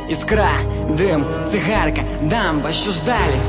іскра, дим, цигарка, дамба, що ж далі?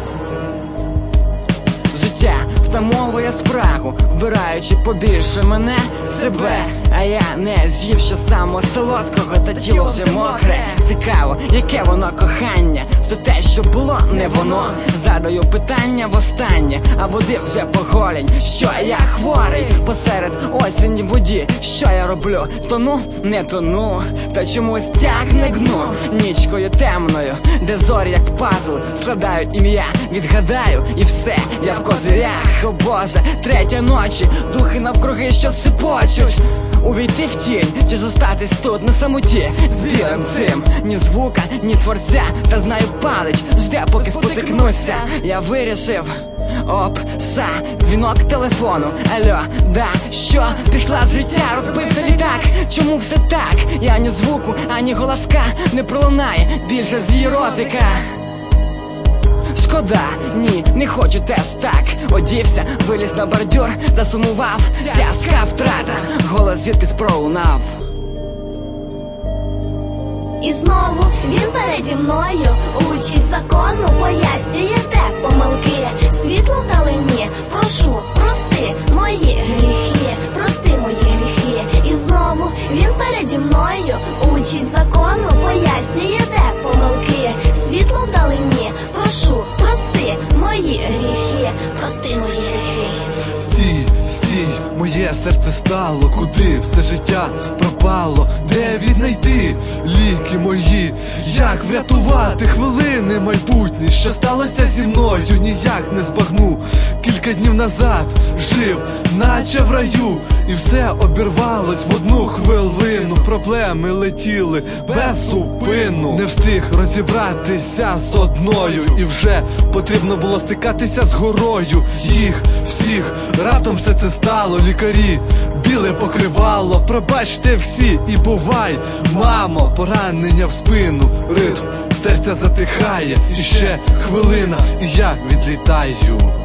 Життя втамовує спрагу, вбираючи побільше мене, себе. А я не з'їв ще самого солодкого, та тіло вже мокре. Цікаво, яке воно кохання, все те, що було, не воно. Задаю питання востаннє, а води вже по голень. Що я хворий посеред осені в воді? Що я роблю? Тону? Не тону, та чомусь тягне гну. Нічкою темною, де зорі як пазл складають ім'я. Відгадаю і все, я в козирях. О Боже, третя ночі, духи навкруги, що шепочуть. Увійти в тінь, чи зостатись тут на самоті з білим цим? Ні звука, ні творця, та знаю палич жде, поки спотикнуся. Я вирішив, опса, дзвінок телефону. Алло, да, що? Пішла з життя, розбився літак. Чому все так? І ані звуку, ані голоска не пролунає більше з її ротика. Шкода, ні, не хочу теж так. Одівся, виліз на бордюр, засумував, тяжка втрата. Голос звідкись пролунав. І знову він переді мною учить закону, пояснює те помилки. Світло вдалині, прошу, прости мої гріхи, прости мої гріхи. І знову він переді мною учить закону, пояснює те помилки. Світло вдалині, прошу, прости мої гріхи, прости мої гріхи. Стій, стій, моє серце стало, куди все життя пропало? Де віднайти ліки мої? Як врятувати хвилини майбутні? Що сталося зі мною, ніяк не збагну. Кілька днів назад жив, наче в раю, і все обірвалось в одну хвилину. Проблеми летіли без зупину. Не встиг розібратися з одною, і вже потрібно було стикатися з горою. Їх всіх раптом все це стало. Лікарі, біле покривало, пробачте всі і бувай, мамо. Поранення в спину, ритм серця затихає. І ще хвилина, і я відлітаю.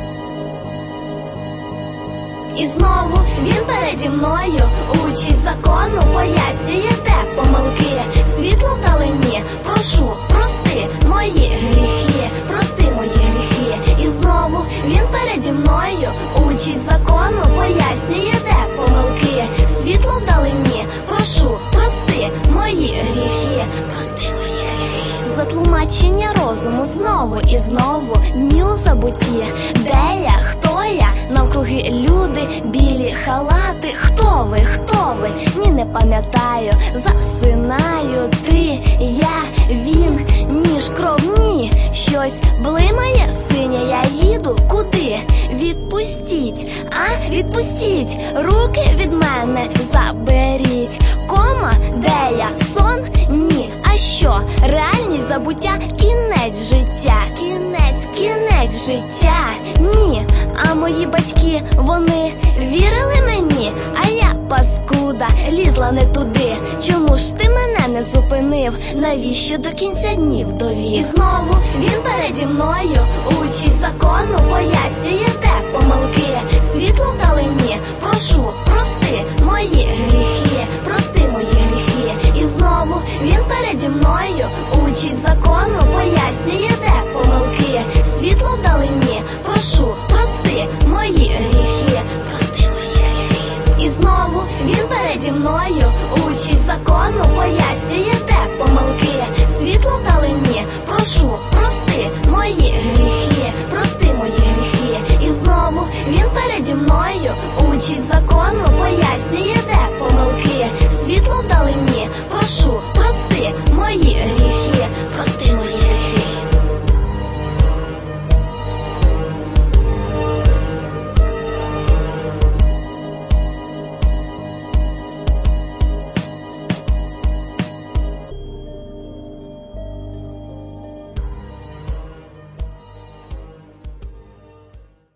І знову він переді мною учить закону, пояснює те помилки. Світло вдалині, прошу, прости мої гріхи, прости мої гріхи. І знову він переді мною учить закону, пояснює те помилки. Світло вдалині, прошу, прости мої гріхи, прости мої гріхи. Затлумачення розуму знову і знову, дні у забутті. Де я, хто я? Навкруги люди, білі халати. Хто ви, хто ви? Ні, не пам'ятаю, засинаю. Ти, я, він, ніж кровні. Щось блимає синє, я їду куди? Відпустіть, а? Відпустіть, руки від мене заберіть. Кома, де я? Сон? Ні. А що? Реальність, забуття, кінець життя. Кінець життя. Ні. А мої батьки, вони вірили мені? А я, паскуда, лізла не туди. Чому ж ти мене не зупинив? Навіщо до кінця днів довів? І знову він переді мною учить закону, пояснює те помилки. Світло вдалині, прошу, прости мої гріхи, прости мої гріхи. І знову він переді мною учить закону, пояснює те помилки. Світло вдалині, прошу, прости мої гріхи, прости мої гріхи. І знову він переді мною учить закону, пояснює те помилки. Світло вдалині, прошу, прости мої гріхи.